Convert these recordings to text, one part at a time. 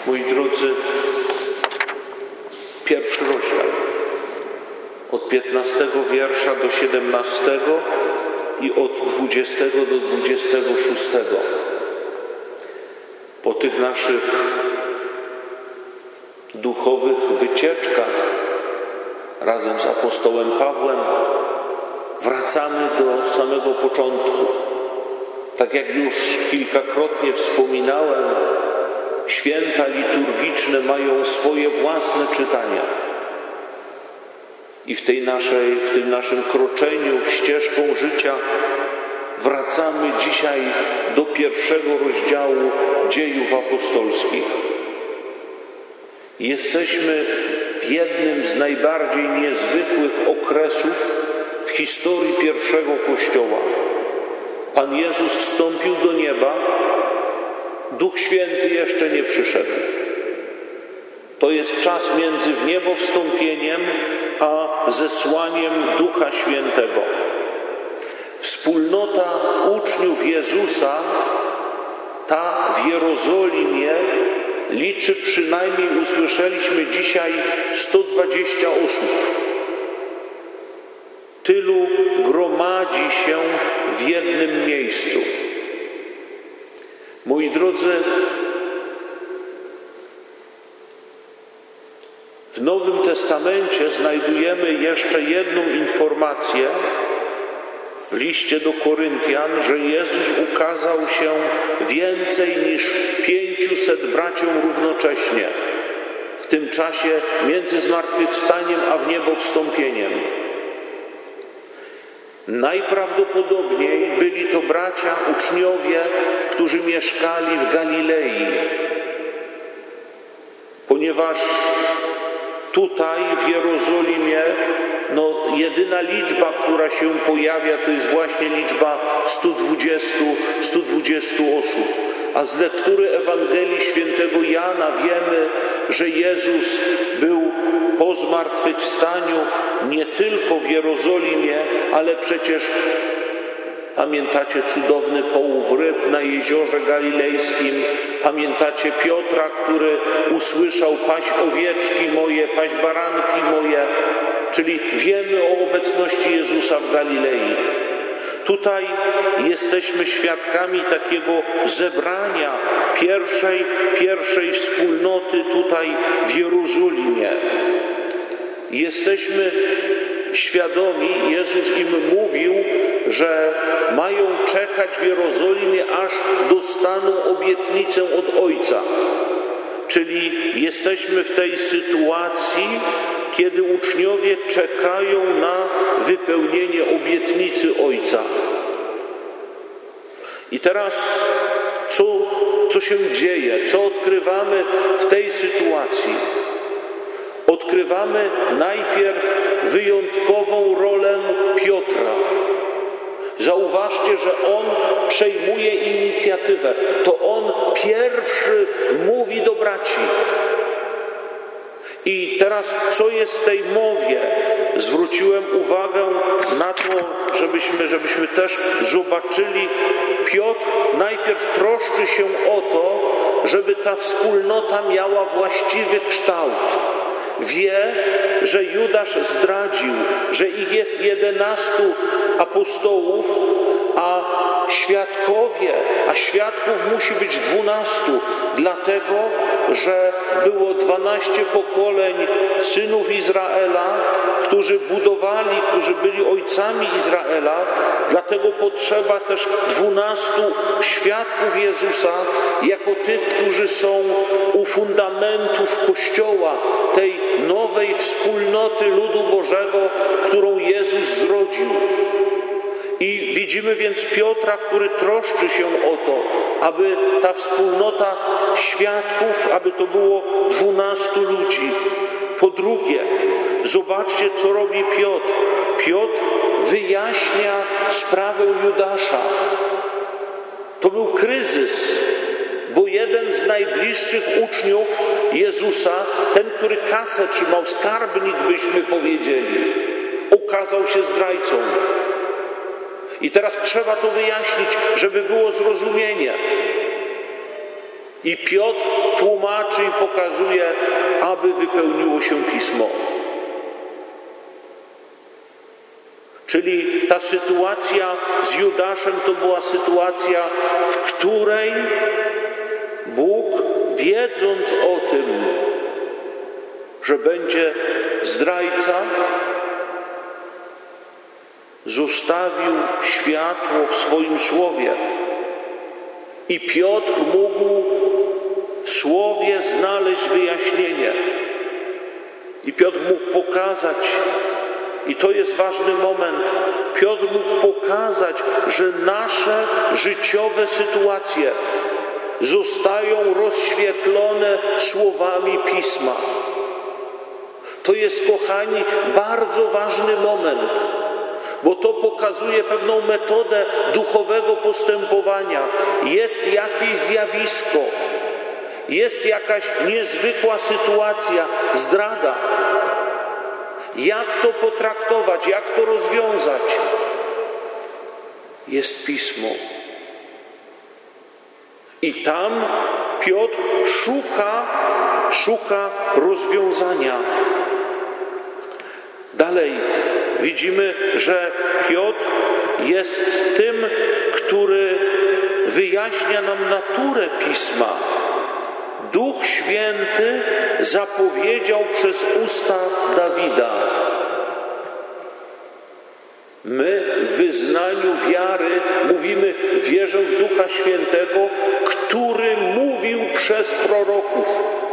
Moi drodzy, pierwszy rozdział od 15 wiersza do 17 i od 20 do 26. Po tych naszych duchowych wycieczkach razem z apostołem Pawłem wracamy do samego początku. Tak jak już kilkakrotnie wspominałem, święta liturgiczne mają swoje własne czytania. I w tym naszym kroczeniu ścieżką życia wracamy dzisiaj do pierwszego rozdziału Dziejów Apostolskich. Jesteśmy w jednym z najbardziej niezwykłych okresów w historii pierwszego Kościoła. Pan Jezus wstąpił do nieba, Duch Święty jeszcze nie przyszedł. To jest czas między wniebowstąpieniem a zesłaniem Ducha Świętego. Wspólnota uczniów Jezusa, ta w Jerozolimie, liczy przynajmniej, usłyszeliśmy dzisiaj, 120 osób. Tylu gromadzi się w jednym miejscu. Moi drodzy, w Nowym Testamencie znajdujemy jeszcze jedną informację w liście do Koryntian, że Jezus ukazał się więcej niż 500 braciom równocześnie w tym czasie między zmartwychwstaniem a wniebowstąpieniem. Najprawdopodobniej byli to bracia, uczniowie, którzy mieszkali w Galilei, ponieważ tutaj w Jerozolimie jedyna liczba, która się pojawia, to jest właśnie liczba 120 osób. A z lektury Ewangelii Świętego Jana wiemy, że Jezus był po zmartwychwstaniu nie tylko w Jerozolimie, ale przecież pamiętacie cudowny połów ryb na jeziorze galilejskim, pamiętacie Piotra, który usłyszał: paś owieczki moje, paś baranki moje, czyli wiemy o obecności Jezusa w Galilei. Tutaj jesteśmy świadkami takiego zebrania pierwszej wspólnoty tutaj w Jerozolimie. Jesteśmy świadomi, Jezus im mówił, że mają czekać w Jerozolimie, aż dostaną obietnicę od Ojca. Czyli jesteśmy w tej sytuacji, kiedy uczniowie czekają na wypełnienie obietnicy Ojca. I teraz co się dzieje? Co odkrywamy w tej sytuacji? Odkrywamy najpierw wyjątkową rolę Piotra. Zauważcie, że on przejmuje inicjatywę. To on pierwszy mówi do braci. I teraz, co jest w tej mowie? Zwróciłem uwagę na to, żebyśmy też zobaczyli. Piotr najpierw troszczy się o to, żeby ta wspólnota miała właściwy kształt. Wie, że Judasz zdradził, że ich jest 11 apostołów, a świadków musi być 12, dlatego, że było 12 pokoleń synów Izraela, którzy budowali, którzy byli ojcami Izraela, dlatego potrzeba też 12 świadków Jezusa, jako tych, którzy są u fundamentów Kościoła, tej nowej wspólnoty ludu Bożego, którą Jezus zrodził. I widzimy więc Piotra, który troszczy się o to, aby ta wspólnota świadków, aby to było 12 ludzi. Po drugie, zobaczcie, co robi Piotr. Piotr wyjaśnia sprawę Judasza. To był kryzys, bo jeden z najbliższych uczniów Jezusa, ten, który kasę trzymał, skarbnik byśmy powiedzieli, okazał się zdrajcą. I teraz trzeba to wyjaśnić, żeby było zrozumienie. I Piotr tłumaczy i pokazuje, aby wypełniło się Pismo. Czyli ta sytuacja z Judaszem to była sytuacja, w której Bóg, wiedząc o tym, że będzie zdrajca, zostawił światło w swoim słowie. I Piotr mógł w słowie znaleźć wyjaśnienie. I Piotr mógł pokazać, i to jest ważny moment, Piotr mógł pokazać, że nasze życiowe sytuacje zostają rozświetlone słowami Pisma. To jest, kochani, bardzo ważny moment, bo to pokazuje pewną metodę duchowego postępowania. Jest jakieś zjawisko, jest jakaś niezwykła sytuacja, zdrada. Jak to potraktować, jak to rozwiązać? Jest Pismo. I tam Piotr szuka rozwiązania. Dalej widzimy, że Piotr jest tym, który wyjaśnia nam naturę Pisma. Duch Święty zapowiedział przez usta Dawida. My w wyznaniu wiary mówimy: wierzę w Ducha Świętego, który mówił przez proroków.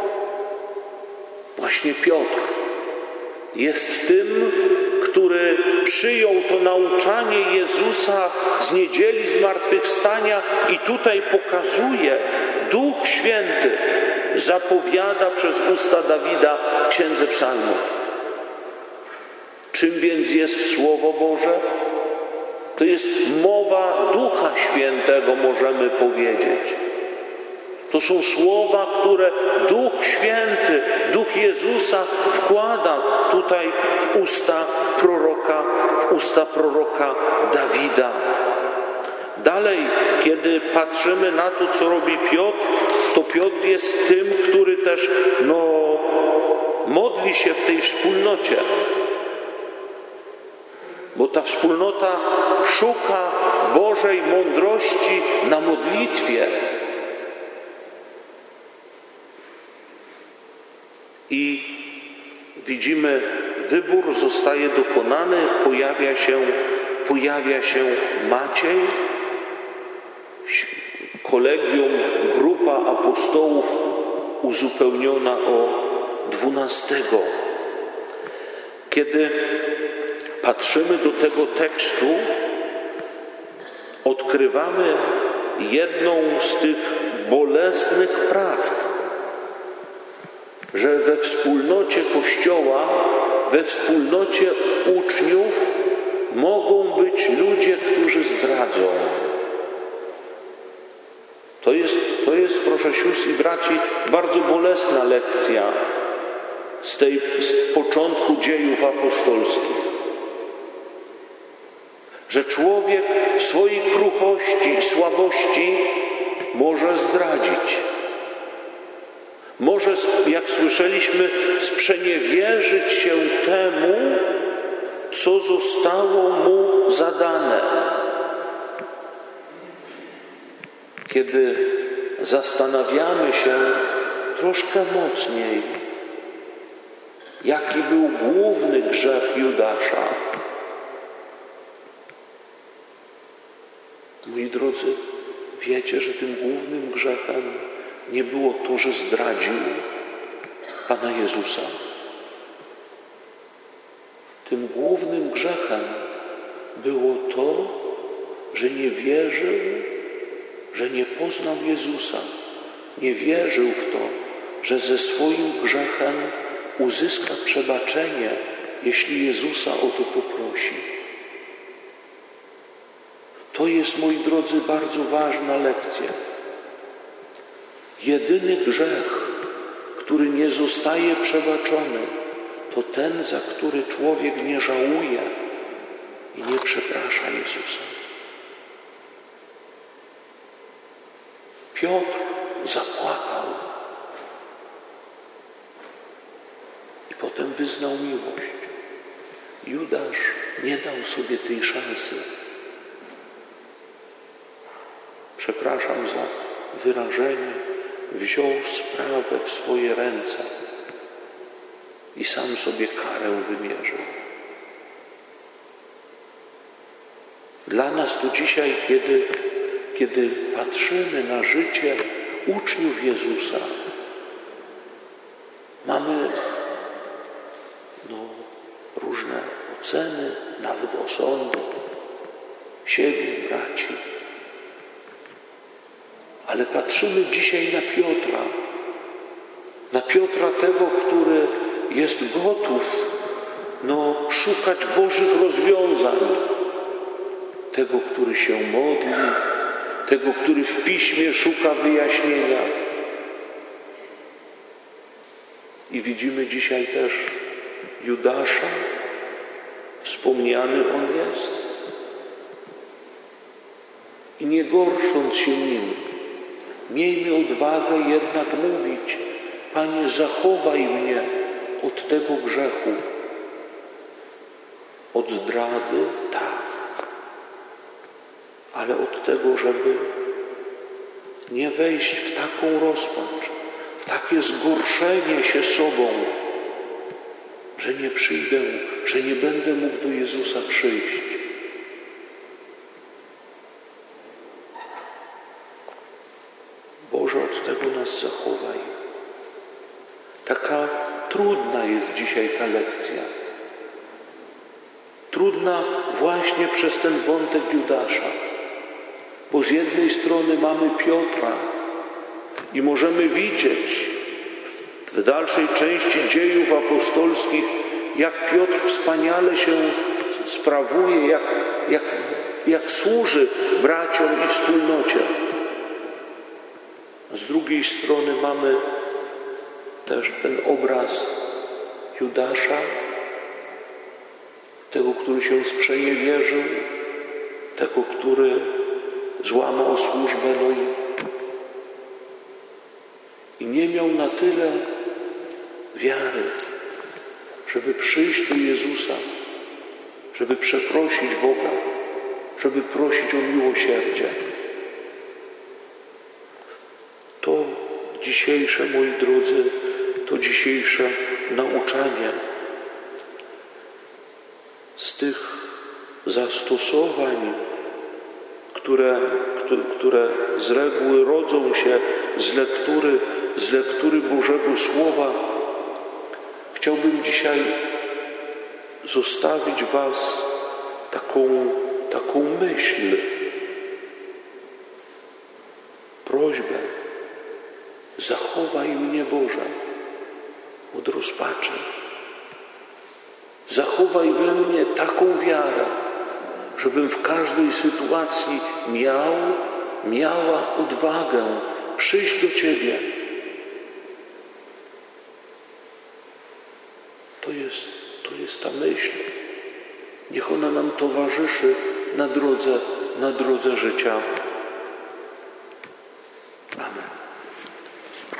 Właśnie Piotr jest tym, który przyjął to nauczanie Jezusa z niedzieli zmartwychwstania i tutaj pokazuje: Duch Święty zapowiada przez usta Dawida w Księdze Psalmów. Czym więc jest Słowo Boże? To jest mowa Ducha Świętego, możemy powiedzieć. To są słowa, które Duch Święty, Duch Jezusa wkłada tutaj w usta proroka Dawida. Dalej, kiedy patrzymy na to, co robi Piotr, to Piotr jest tym, który też modli się w tej wspólnocie. Bo ta wspólnota szuka Bożej mądrości na modlitwie. I widzimy, wybór zostaje dokonany, pojawia się Maciej, kolegium, grupa apostołów uzupełniona o 12. Kiedy patrzymy do tego tekstu, odkrywamy jedną z tych bolesnych prawd, że we wspólnocie Kościoła, we wspólnocie uczniów mogą być ludzie, którzy zdradzą. To jest, proszę sióstr i braci, bardzo bolesna lekcja z początku dziejów apostolskich. Że człowiek w swojej kruchości i słabości może zdradzić. Może, jak słyszeliśmy, sprzeniewierzyć się temu, co zostało mu zadane. Kiedy zastanawiamy się troszkę mocniej, jaki był główny grzech Judasza. Moi drodzy, wiecie, że tym głównym grzechem nie było to, że zdradził Pana Jezusa. Tym głównym grzechem było to, że nie wierzył, że nie poznał Jezusa. Nie wierzył w to, że ze swoim grzechem uzyska przebaczenie, jeśli Jezusa o to poprosi. To jest, moi drodzy, bardzo ważna lekcja. Jedyny grzech, który nie zostaje przebaczony, to ten, za który człowiek nie żałuje i nie przeprasza Jezusa. Piotr zapłakał. wyznał miłość. Judasz nie dał sobie tej szansy. Przepraszam za wyrażenie, wziął sprawę w swoje ręce i sam sobie karę wymierzył. Dla nas tu dzisiaj, kiedy patrzymy na życie uczniów Jezusa, mamy różne oceny, nawet osądy siebie, braci. Ale patrzymy dzisiaj na Piotra tego, który jest gotów szukać Bożych rozwiązań, tego, który się modli, tego, który w Piśmie szuka wyjaśnienia. I widzimy dzisiaj też Judasza, wspomniany on jest. I nie gorsząc się nim, miejmy odwagę jednak mówić: Panie, zachowaj mnie od tego grzechu, od zdrady, tak, ale od tego, żeby nie wejść w taką rozpacz, w takie zgorszenie się sobą, że nie przyjdę, że nie będę mógł do Jezusa przyjść. Boże, od tego nas zachowaj. Taka trudna jest dzisiaj ta lekcja. Trudna właśnie przez ten wątek Judasza. Bo z jednej strony mamy Piotra i możemy widzieć w dalszej części dziejów apostolskich, jak Piotr wspaniale się sprawuje, jak służy braciom i wspólnocie. Z drugiej strony mamy też ten obraz Judasza, tego, który się sprzeniewierzył, tego, który złamał służbę, i nie miał na tyle wiary, żeby przyjść do Jezusa, żeby przeprosić Boga, żeby prosić o miłosierdzie. To dzisiejsze, moi drodzy, to dzisiejsze nauczanie z tych zastosowań, które z reguły rodzą się z lektury Bożego Słowa, chciałbym dzisiaj zostawić was taką myśl, prośbę: zachowaj mnie, Boże, od rozpaczy. Zachowaj we mnie taką wiarę, żebym w każdej sytuacji miała odwagę przyjść do Ciebie. To jest ta myśl. Niech ona nam towarzyszy na drodze życia.